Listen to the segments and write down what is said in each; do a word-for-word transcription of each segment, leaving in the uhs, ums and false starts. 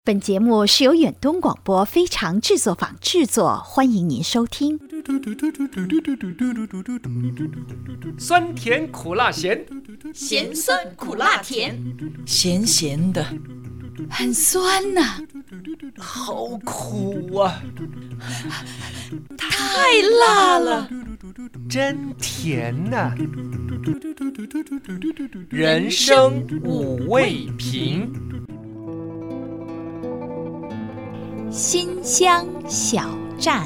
本节目是由远东广播非常制作坊制作，欢迎您收听。 酸甜苦辣咸， 咸酸苦辣甜， 咸咸的， 很酸呐、啊， 好苦啊， 太辣了， 真甜呐、啊。人生五味瓶。 新乡小站，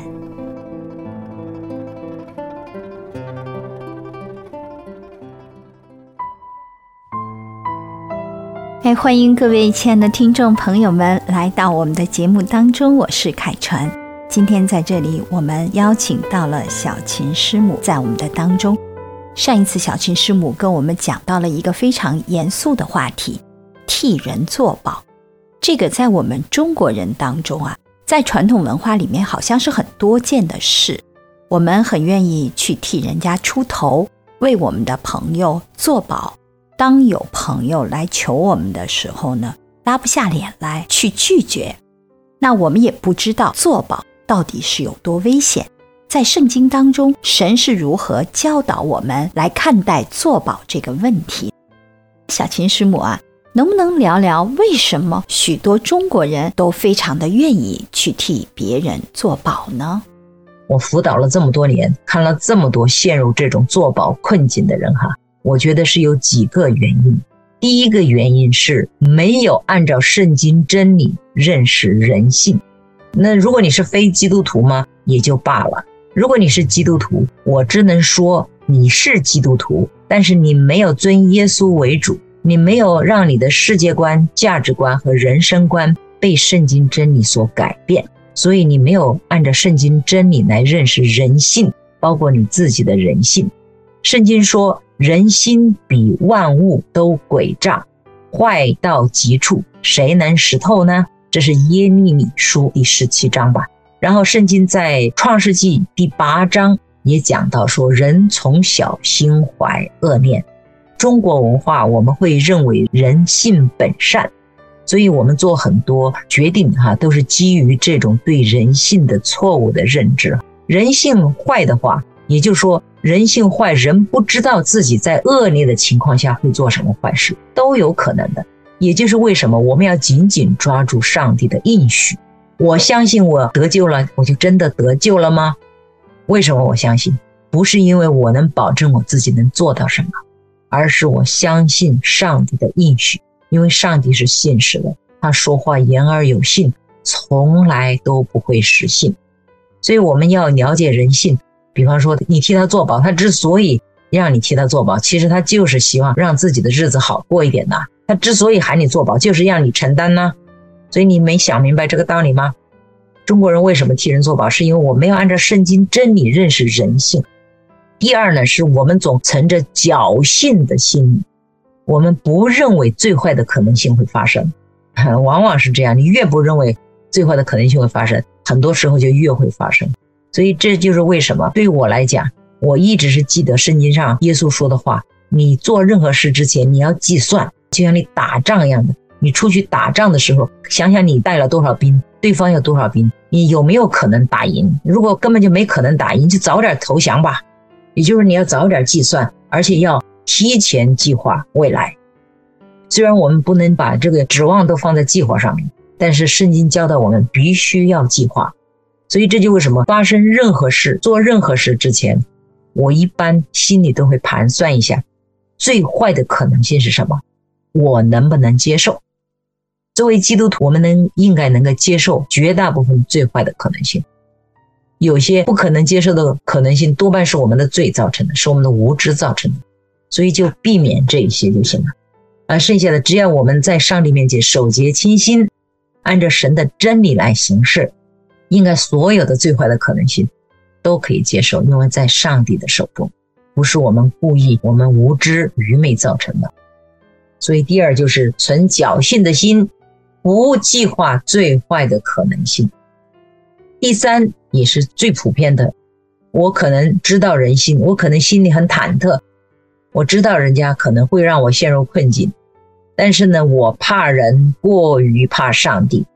哎，欢迎各位亲爱的听众朋友们来到我们的节目当中，我是凯纯。今天在这里，我们邀请到了小琴师母在我们的当中。上一次小琴师母跟我们讲到了一个非常严肃的话题，替人作保。这个在我们中国人当中啊，在传统文化里面好像是很多见的事，我们很愿意去替人家出头，为我们的朋友作保。当有朋友来求我们的时候呢，拉不下脸来去拒绝。那我们也不知道作保到底是有多危险，在圣经当中，神是如何教导我们来看待作保这个问题。小琴师母啊，能不能聊聊为什么许多中国人都非常的愿意去替别人作保呢？ 我辅导了这么多年，看了这么多陷入这种作保困境的人哈，我觉得是有几个原因。第一个原因是没有按照圣经真理认识人性。那如果你是非基督徒吗，也就罢了。如果你是基督徒，我只能说你是基督徒，但是你没有尊耶稣为主，你没有让你的世界观、价值观和人生观被圣经真理所改变，所以你没有按照圣经真理来认识人性，包括你自己的人性。圣经说人心比万物都诡诈，坏到极处，谁能识透呢？这是耶利米书第十七章吧。然后圣经在创世纪第八章也讲到说，人从小心怀恶念。中国文化我们会认为人性本善，所以我们做很多决定哈，都是基于这种对人性的错误的认知。人性坏的话，也就是说人性坏，人不知道自己在恶劣的情况下会做什么坏事，都有可能的。也就是为什么我们要紧紧抓住上帝的应许。我相信我得救了，我就真的得救了吗？为什么我相信？不是因为我能保证我自己能做到什么，而是我相信上帝的应许。因为上帝是信实的，他说话言而有信，从来都不会失信。所以我们要了解人性。比方说你替他作保，他之所以让你替他作保，其实他就是希望让自己的日子好过一点的。他之所以喊你作保，就是让你承担呢。所以你没想明白这个道理吗？中国人为什么替人作保，是因为我没有按照圣经真理认识人性。第二呢，是我们总存着侥幸的心理，我们不认为最坏的可能性会发生。往往是这样，你越不认为最坏的可能性会发生，很多时候就越会发生。所以这就是为什么对我来讲，我一直是记得圣经上耶稣说的话，你做任何事之前你要计算，就像你打仗一样的。你出去打仗的时候，想想你带了多少兵，对方有多少兵，你有没有可能打赢？如果根本就没可能打赢，就早点投降吧。也就是你要早点计算，而且要提前计划未来。虽然我们不能把这个指望都放在计划上面，但是圣经教导我们必须要计划。所以这就为什么发生任何事，做任何事之前，我一般心里都会盘算一下，最坏的可能性是什么，我能不能接受。作为基督徒，我们能应该能够接受绝大部分最坏的可能性，有些不可能接受的可能性多半是我们的罪造成的，是我们的无知造成的，所以就避免这一些就行了。而剩下的只要我们在上帝面前守节清心，按照神的真理来行事，应该所有的最坏的可能性都可以接受，因为在上帝的手中，不是我们故意我们无知愚昧造成的。所以第二就是存侥幸的心，不计划最坏的可能性。第三也是最普遍的，我可能知道人性，我可能心里很忐忑，我知道人家可能会让我陷入困境，但是呢，我怕人过于怕上帝，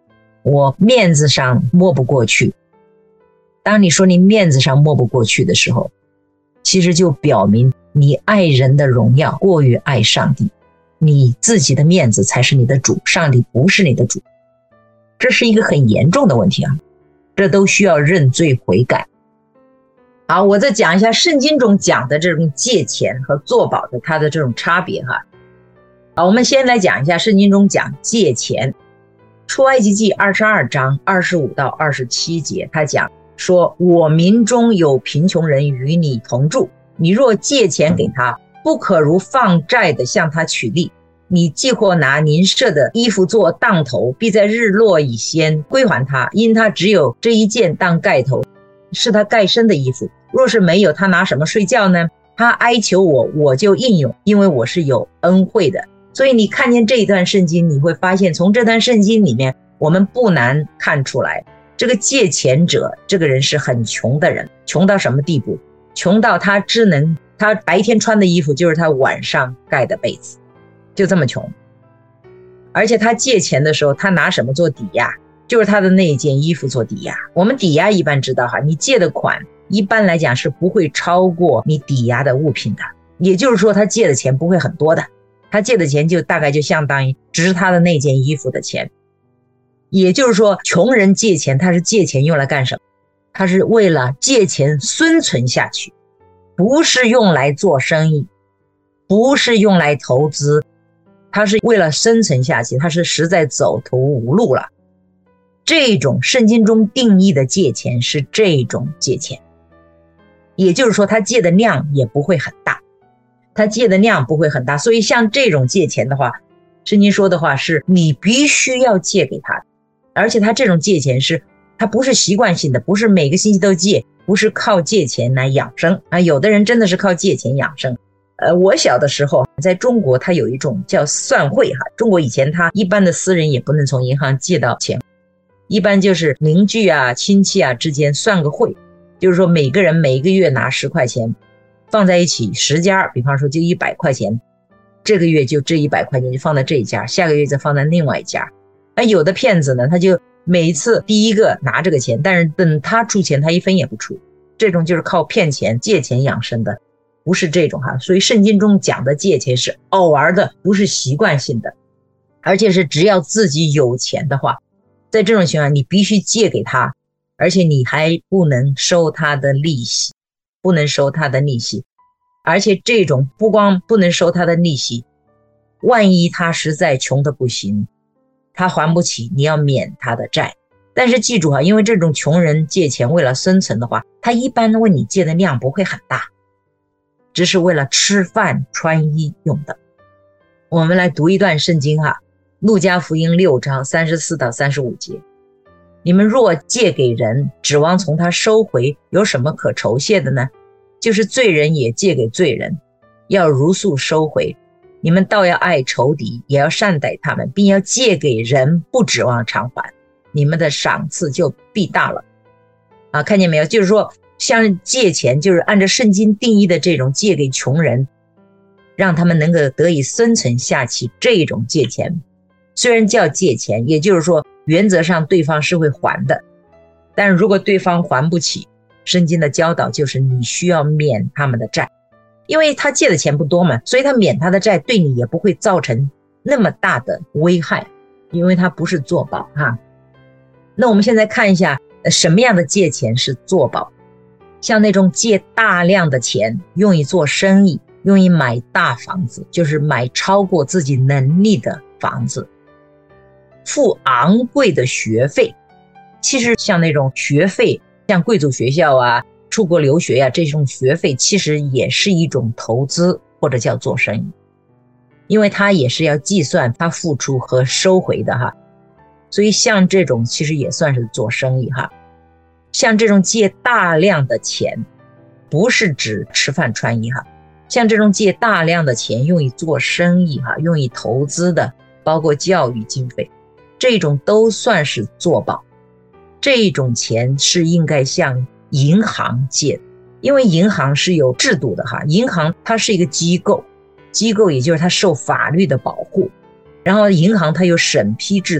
我面子上摸不过去。当你说你面子上摸不过去的时候，其实就表明你爱人的荣耀过于爱上帝，你自己的面子才是你的主，上帝不是你的主。这是一个很严重的问题啊，这都需要认罪悔改。好，我再讲一下圣经中讲的这种借钱和作保的它的这种差别哈。好，我们先来讲一下圣经中讲借钱。出埃及记二十二章二十五到二十七节，他讲说，我民中有贫穷人与你同住，你若借钱给他，不可如放债的向他取利。你既或拿邻舍的衣服做当头，必在日落以先归还他，因他只有这一件当盖头，是他盖身的衣服。若是没有，他拿什么睡觉呢？他哀求我，我就应允，因为我是有恩惠的。所以你看见这一段圣经，你会发现从这段圣经里面，我们不难看出来，这个借钱者这个人是很穷的人。穷到什么地步？穷到他只能他白天穿的衣服就是他晚上盖的被子，就这么穷。而且他借钱的时候，他拿什么做抵押？就是他的那一件衣服做抵押。我们抵押一般知道哈，你借的款一般来讲是不会超过你抵押的物品的，也就是说他借的钱不会很多的，他借的钱就大概就相当于只是他的那件衣服的钱。也就是说，穷人借钱，他是借钱用来干什么？他是为了借钱生存下去，不是用来做生意，不是用来投资，他是为了生存下去，他是实在走投无路了。这种圣经中定义的借钱是这种借钱，也就是说他借的量也不会很大，他借的量不会很大。所以像这种借钱的话，圣经说的话是你必须要借给他，而且他这种借钱是他不是习惯性的，不是每个星期都借，不是靠借钱来养生啊。有的人真的是靠借钱养生。呃，我小的时候在中国，他有一种叫算汇哈。中国以前他一般的私人也不能从银行借到钱，一般就是邻居啊、亲戚啊之间算个汇，就是说每个人每一个月拿十块钱放在一起，十家，比方说就一百块钱，这个月就这一百块钱就放在这一家，下个月再放在另外一家。那有的骗子呢，他就每一次第一个拿这个钱，但是等他出钱，他一分也不出。这种就是靠骗钱、借钱养生的，不是这种哈。所以圣经中讲的借钱是偶尔的，不是习惯性的，而且是只要自己有钱的话，在这种情况你必须借给他，而且你还不能收他的利息，不能收他的利息。而且这种不光不能收他的利息，万一他实在穷得不行，他还不起，你要免他的债。但是记住哈，因为这种穷人借钱为了生存的话，他一般问你借的量不会很大，只是为了吃饭穿衣用的。我们来读一段圣经哈，路加福音六章三十四到三十五节。你们若借给人，指望从他收回，有什么可酬谢的呢？就是罪人也借给罪人，要如数收回。你们倒要爱仇敌，也要善待他们，并要借给人，不指望偿还，你们的赏赐就必大了。啊，看见没有？就是说像借钱，就是按照圣经定义的这种借给穷人，让他们能够得以生存下去，这种借钱虽然叫借钱，也就是说原则上对方是会还的，但如果对方还不起，圣经的教导就是你需要免他们的债。因为他借的钱不多嘛，所以他免他的债对你也不会造成那么大的危害，因为他不是作保哈。那我们现在看一下什么样的借钱是作保。像那种借大量的钱用于做生意，用于买大房子，就是买超过自己能力的房子，付昂贵的学费。其实像那种学费，像贵族学校啊、出国留学啊，这种学费其实也是一种投资或者叫做生意，因为它也是要计算它付出和收回的哈。所以像这种其实也算是做生意哈。像这种借大量的钱，不是指吃饭穿衣哈，像这种借大量的钱用于做生意哈，用于投资的，包括教育经费，这种都算是作保。这种钱是应该向银行借的，因为银行是有制度的哈，银行它是一个机构，机构也就是它受法律的保护，然后银行它有审批制度，它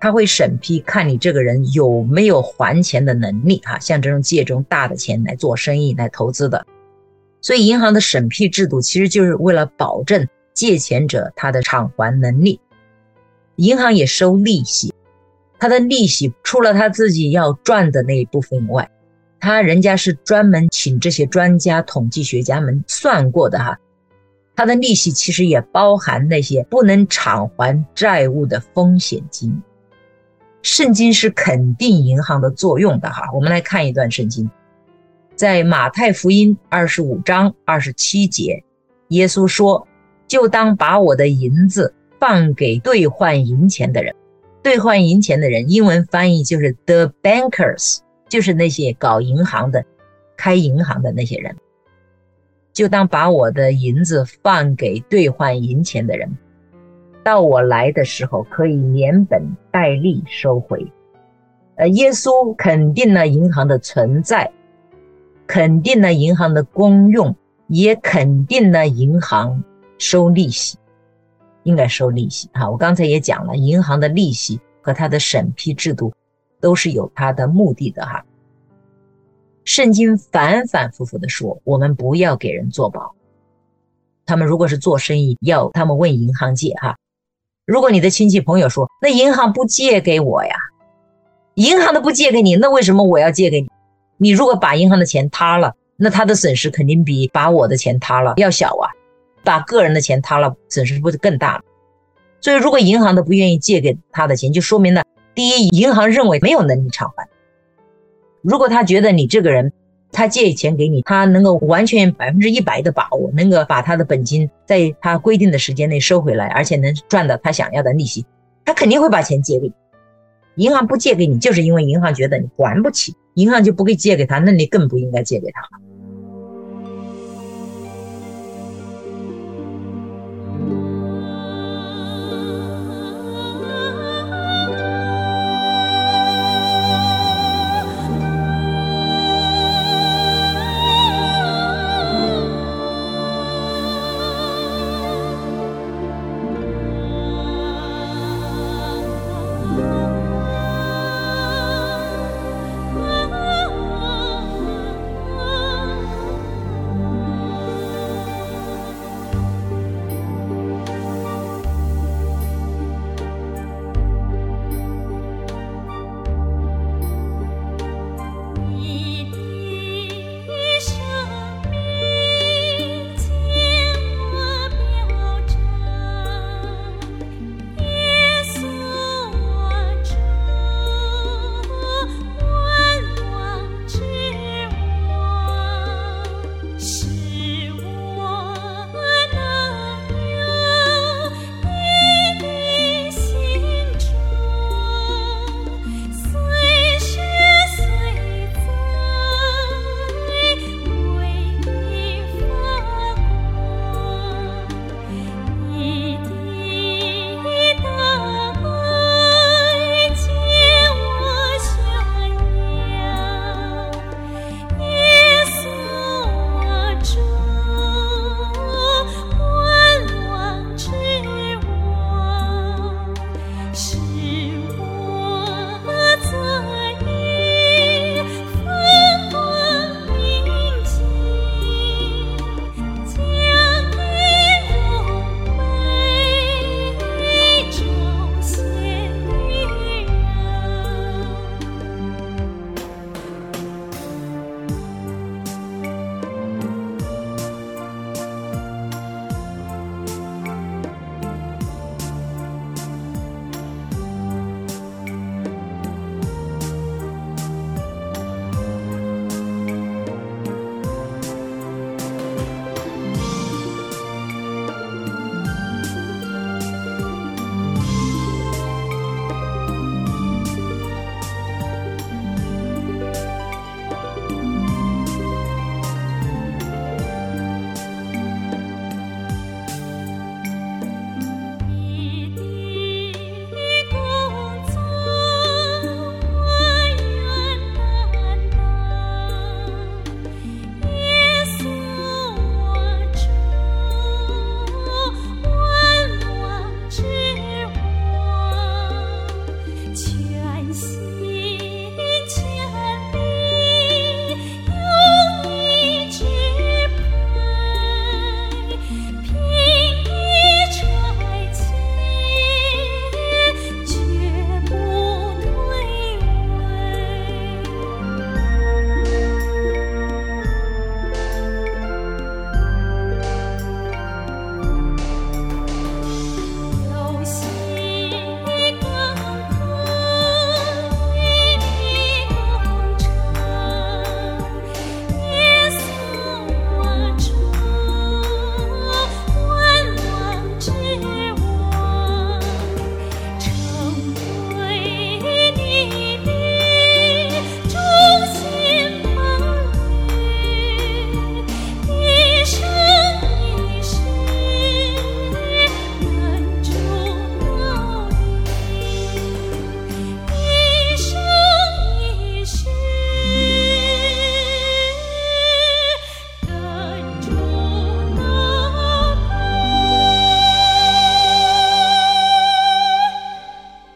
他会审批看你这个人有没有还钱的能力啊，像这种借这种大的钱来做生意来投资的。所以银行的审批制度其实就是为了保证借钱者他的偿还能力。银行也收利息，他的利息除了他自己要赚的那一部分以外，他人家是专门请这些专家统计学家们算过的哈，他的利息其实也包含那些不能偿还债务的风险金。圣经是肯定银行的作用的哈，我们来看一段圣经，在马太福音二十五章二十七节，耶稣说，就当把我的银子放给兑换银钱的人。兑换银钱的人英文翻译就是 the bankers， 就是那些搞银行的开银行的那些人。就当把我的银子放给兑换银钱的人，到我来的时候可以连本带利收回。呃，耶稣肯定了银行的存在，肯定了银行的功用，也肯定了银行收利息，应该收利息哈。我刚才也讲了，银行的利息和它的审批制度都是有它的目的的哈。圣经反反复复的说，我们不要给人做保。他们如果是做生意，要他们问银行借哈。如果你的亲戚朋友说，那银行不借给我呀，银行都不借给你，那为什么我要借给你？你如果把银行的钱塌了，那他的损失肯定比把我的钱塌了要小啊，把个人的钱塌了，损失不是更大了？所以如果银行都不愿意借给他的钱，就说明了第一，银行认为没有能力偿还。如果他觉得你这个人，他借钱给你，他能够完全百分之一百的把握，能够把他的本金在他规定的时间内收回来，而且能赚到他想要的利息，他肯定会把钱借给你。银行不借给你，就是因为银行觉得你还不起，银行就不会借给他，那你更不应该借给他了。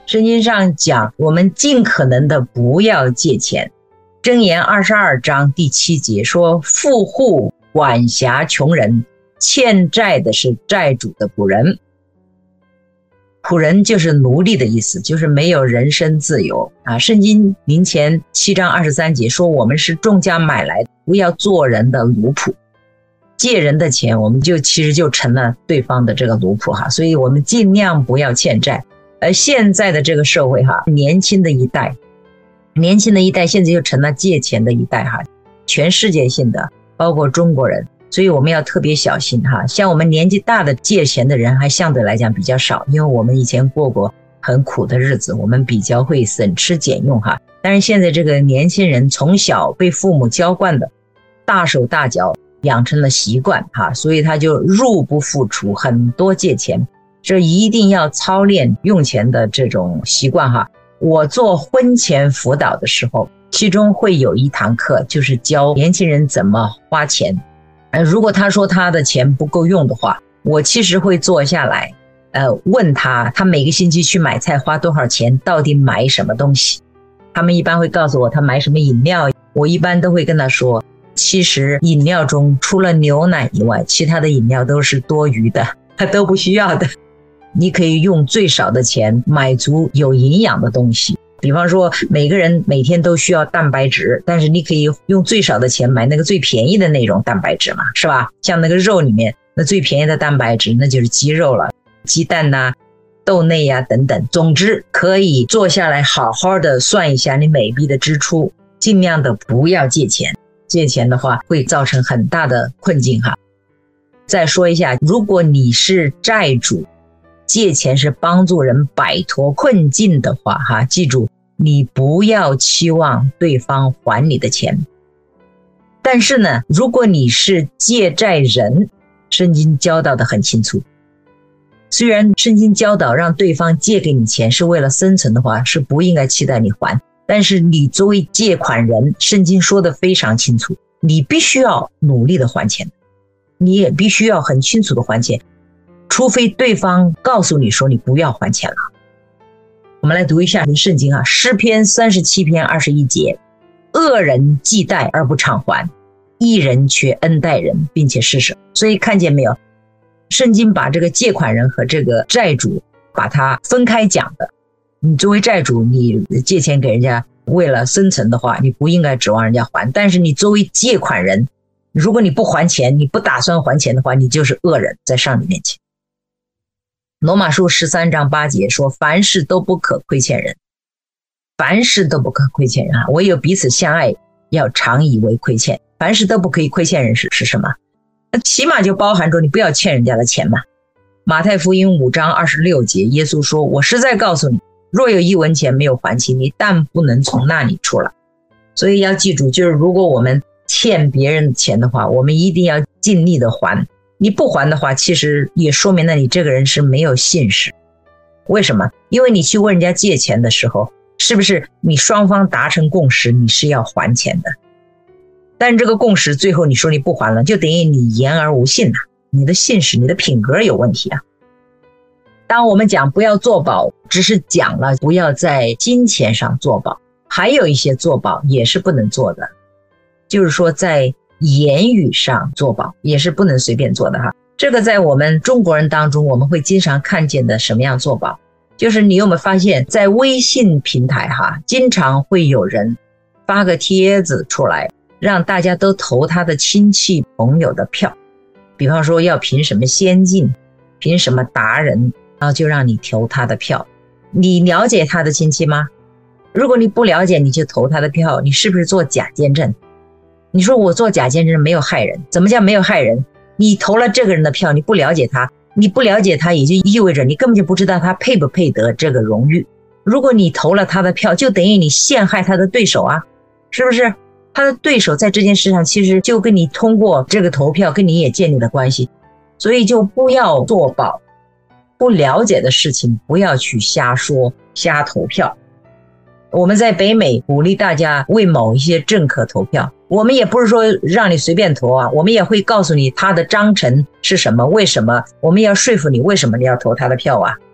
圣经上讲我们尽可能的不要借钱。箴言二十二章第七节说，富户管辖穷人，欠债的是债主的仆人。仆人就是奴隶的意思，就是没有人身自由啊。圣经林前七章二十三节说，我们是重价买来的，不要做人的奴仆。借人的钱，我们就其实就成了对方的这个奴仆哈，所以我们尽量不要欠债。而现在的这个社会哈，年轻的一代，年轻的一代现在就成了借钱的一代哈，全世界性的，包括中国人。所以我们要特别小心哈，像我们年纪大的借钱的人还相对来讲比较少，因为我们以前过过很苦的日子，我们比较会省吃俭用哈。但是现在这个年轻人从小被父母娇惯的，大手大脚养成了习惯哈，所以他就入不敷出，很多借钱，这一定要操练用钱的这种习惯哈。我做婚前辅导的时候，其中会有一堂课就是教年轻人怎么花钱。呃，如果他说他的钱不够用的话，我其实会坐下来，呃，问他，他每个星期去买菜花多少钱，到底买什么东西。他们一般会告诉我他买什么饮料，我一般都会跟他说，其实饮料中除了牛奶以外，其他的饮料都是多余的，他都不需要的。你可以用最少的钱买足有营养的东西。比方说每个人每天都需要蛋白质，但是你可以用最少的钱买那个最便宜的那种蛋白质嘛，是吧？像那个肉里面那最便宜的蛋白质那就是鸡肉了，鸡蛋啊、豆类啊等等。总之可以坐下来好好的算一下你每笔的支出，尽量的不要借钱，借钱的话会造成很大的困境哈。再说一下，如果你是债主，借钱是帮助人摆脱困境的话哈，记住你不要期望对方还你的钱。但是呢，如果你是借债人，圣经教导的很清楚，虽然圣经教导让对方借给你钱是为了生存的话，是不应该期待你还，但是你作为借款人，圣经说的非常清楚，你必须要努力的还钱，你也必须要很清楚的还钱，除非对方告诉你说你不要还钱了。我们来读一下圣经啊，诗篇三十七篇二十一节，恶人既贷而不偿还，义人却恩待人，并且施舍。所以看见没有，圣经把这个借款人和这个债主把它分开讲的。你作为债主，你借钱给人家为了生存的话，你不应该指望人家还，但是你作为借款人，如果你不还钱，你不打算还钱的话，你就是恶人，在上帝面前。罗马书十三章八节说，凡事都不可亏欠人，凡事都不可亏欠人啊！唯有彼此相爱，要常以为亏欠。凡事都不可以亏欠人是是什么？那起码就包含着你不要欠人家的钱嘛。马太福音五章二十六节，耶稣说，我实在告诉你，若有一文钱没有还清，你但不能从那里出来。所以要记住，就是如果我们欠别人的钱的话，我们一定要尽力的还。你不还的话，其实也说明了你这个人是没有信实。为什么？因为你去问人家借钱的时候，是不是你双方达成共识，你是要还钱的？但这个共识最后你说你不还了，就等于你言而无信了，你的信实、你的品格有问题啊。当我们讲不要作保，只是讲了不要在金钱上作保，还有一些作保也是不能做的，就是说在言语上作保也是不能随便做的哈。这个在我们中国人当中，我们会经常看见的什么样作保，就是你有没有发现在微信平台哈，经常会有人发个帖子出来，让大家都投他的亲戚朋友的票，比方说要评什么先进，评什么达人，然后就让你投他的票。你了解他的亲戚吗？如果你不了解你就投他的票，你是不是做假见证？你说我做假见证没有害人，怎么叫没有害人？你投了这个人的票，你不了解他，你不了解他也就意味着你根本就不知道他配不配得这个荣誉。如果你投了他的票，就等于你陷害他的对手啊，是不是？他的对手在这件事上其实就跟你通过这个投票跟你也建立了关系，所以就不要作保，不了解的事情不要去瞎说瞎投票。我们在北美鼓励大家为某一些政客投票，我们也不是说让你随便投啊，我们也会告诉你他的章程是什么，为什么我们要说服你为什么你要投他的票啊。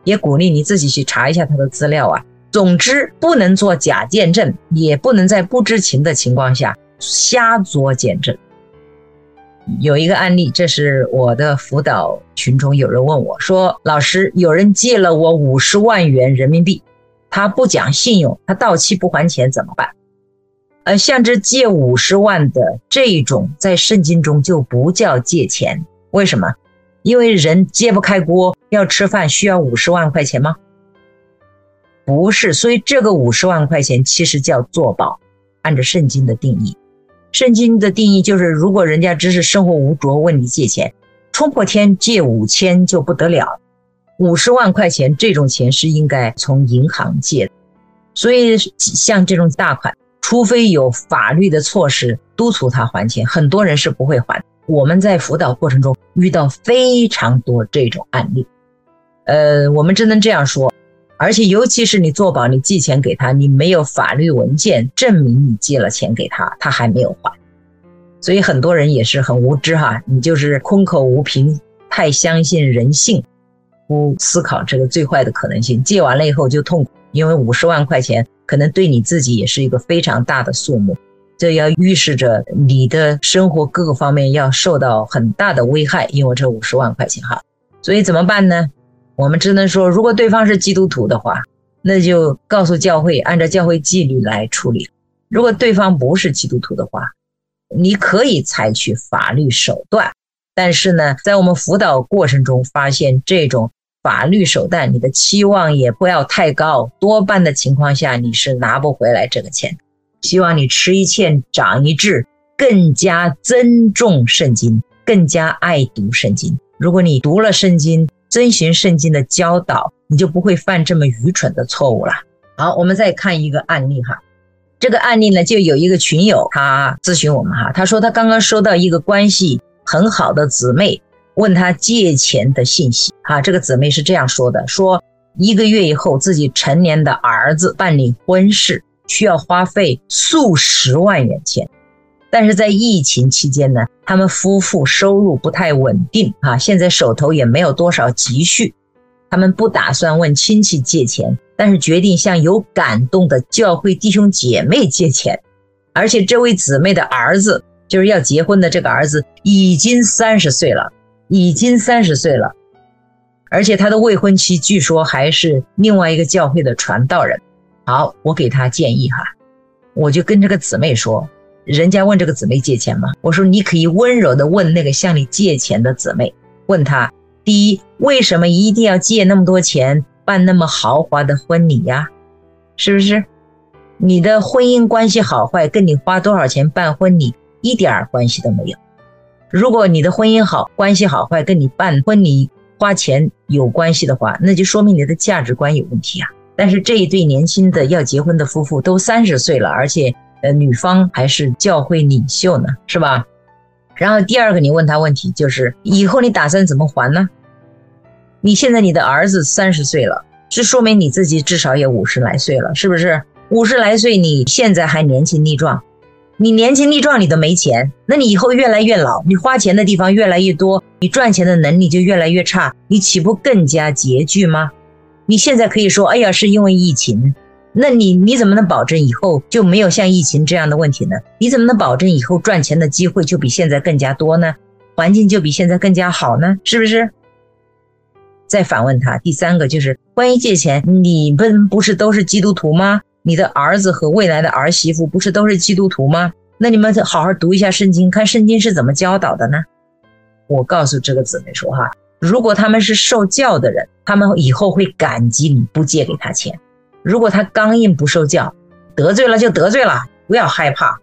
也鼓励你自己去查一下他的资料啊。总之不能做假见证，也不能在不知情的情况下瞎作见证。有一个案例，这是我的辅导群中有人问我说，老师，有人借了我五十万元人民币，他不讲信用，他到期不还钱怎么办？呃，像这借五十万的这种，在圣经中就不叫借钱。为什么？因为人揭不开锅，要吃饭需要五十万块钱吗？不是，所以这个五十万块钱其实叫作保，按照圣经的定义。圣经的定义就是，如果人家只是生活无着问你借钱，冲破天借五千就不得了，五十万块钱这种钱是应该从银行借的。所以像这种大款，除非有法律的措施督促他还钱，很多人是不会还。我们在辅导过程中遇到非常多这种案例，呃，我们只能这样说。而且尤其是你作保，你寄钱给他，你没有法律文件证明你借了钱给他，他还没有还。所以很多人也是很无知哈，你就是空口无凭，太相信人性，不思考这个最坏的可能性，借完了以后就痛苦，因为五十万块钱可能对你自己也是一个非常大的数目，这要预示着你的生活各个方面要受到很大的危害，因为这五十万块钱哈。所以怎么办呢？我们只能说，如果对方是基督徒的话，那就告诉教会，按照教会纪律来处理。如果对方不是基督徒的话，你可以采取法律手段，但是呢，在我们辅导过程中发现这种法律手段，你的期望也不要太高，多半的情况下你是拿不回来这个钱。希望你吃一堑长一智，更加尊重圣经，更加爱读圣经。如果你读了圣经，遵循圣经的教导，你就不会犯这么愚蠢的错误了。好，我们再看一个案例哈。这个案例呢，就有一个群友他咨询我们哈，他说他刚刚收到一个关系很好的姊妹问他借钱的信息哈。这个姊妹是这样说的，说一个月以后自己成年的儿子办理婚事需要花费数十万元钱，但是在疫情期间呢，他们夫妇收入不太稳定啊，现在手头也没有多少积蓄，他们不打算问亲戚借钱，但是决定向有感动的教会弟兄姐妹借钱。而且这位姊妹的儿子，就是要结婚的这个儿子，已经三十岁了，已经三十岁了，而且他的未婚妻据说还是另外一个教会的传道人。好，我给他建议哈，我就跟这个姊妹说，人家问这个姊妹借钱吗？我说你可以温柔地问那个向你借钱的姊妹，问他，第一，为什么一定要借那么多钱办那么豪华的婚礼呀？是不是？你的婚姻关系好坏跟你花多少钱办婚礼一点关系都没有。如果你的婚姻好，关系好坏跟你办婚礼花钱有关系的话，那就说明你的价值观有问题啊。但是这一对年轻的要结婚的夫妇都三十岁了，而且呃，女方还是教会领袖呢，是吧？然后第二个你问他问题就是以后你打算怎么还呢？你现在你的儿子三十岁了，是说明你自己至少也五十来岁了，是不是？五十来岁你现在还年轻力壮，你年轻力壮你都没钱，那你以后越来越老，你花钱的地方越来越多，你赚钱的能力就越来越差，你岂不更加拮据吗？你现在可以说，哎呀，是因为疫情，那你你怎么能保证以后就没有像疫情这样的问题呢？你怎么能保证以后赚钱的机会就比现在更加多呢？环境就比现在更加好呢？是不是？再反问他。第三个就是关于借钱，你们不是都是基督徒吗？你的儿子和未来的儿媳妇不是都是基督徒吗？那你们好好读一下圣经，看圣经是怎么教导的呢？我告诉这个姊妹说哈，如果他们是受教的人，他们以后会感激你不借给他钱。如果他刚硬不受教，得罪了就得罪了，不要害怕。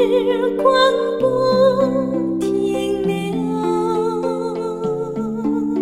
光不停留。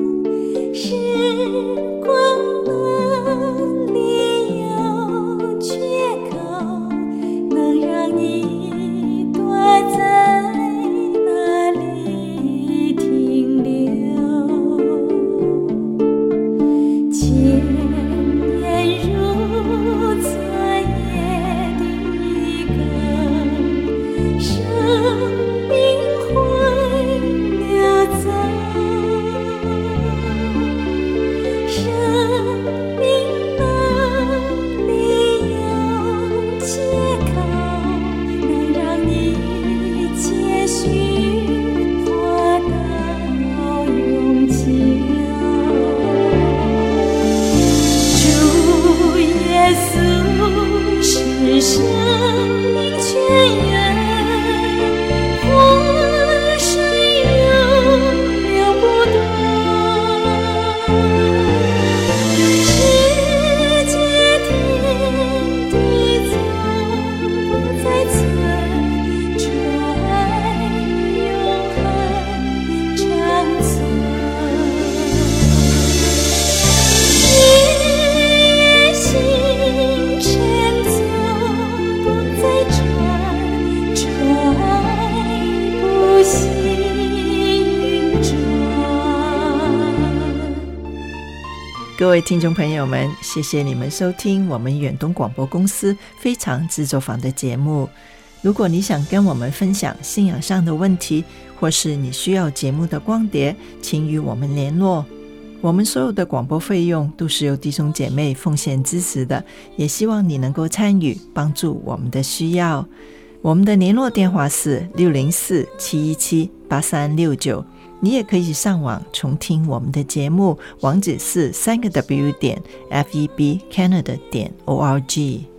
各位听众朋友们，谢谢你们收听我们远东广播公司非常制作坊的节目。如果你想跟我们分享信仰上的问题，或是你需要节目的光碟，请与我们联络。我们所有的广播费用都是由弟兄姐妹奉献支持的，也希望你能够参与，帮助我们的需要。我们的联络电话是六零四七一七八三六九，你也可以上网重听我们的节目，网址是三个 W 点 F E B Canada 点 O R G。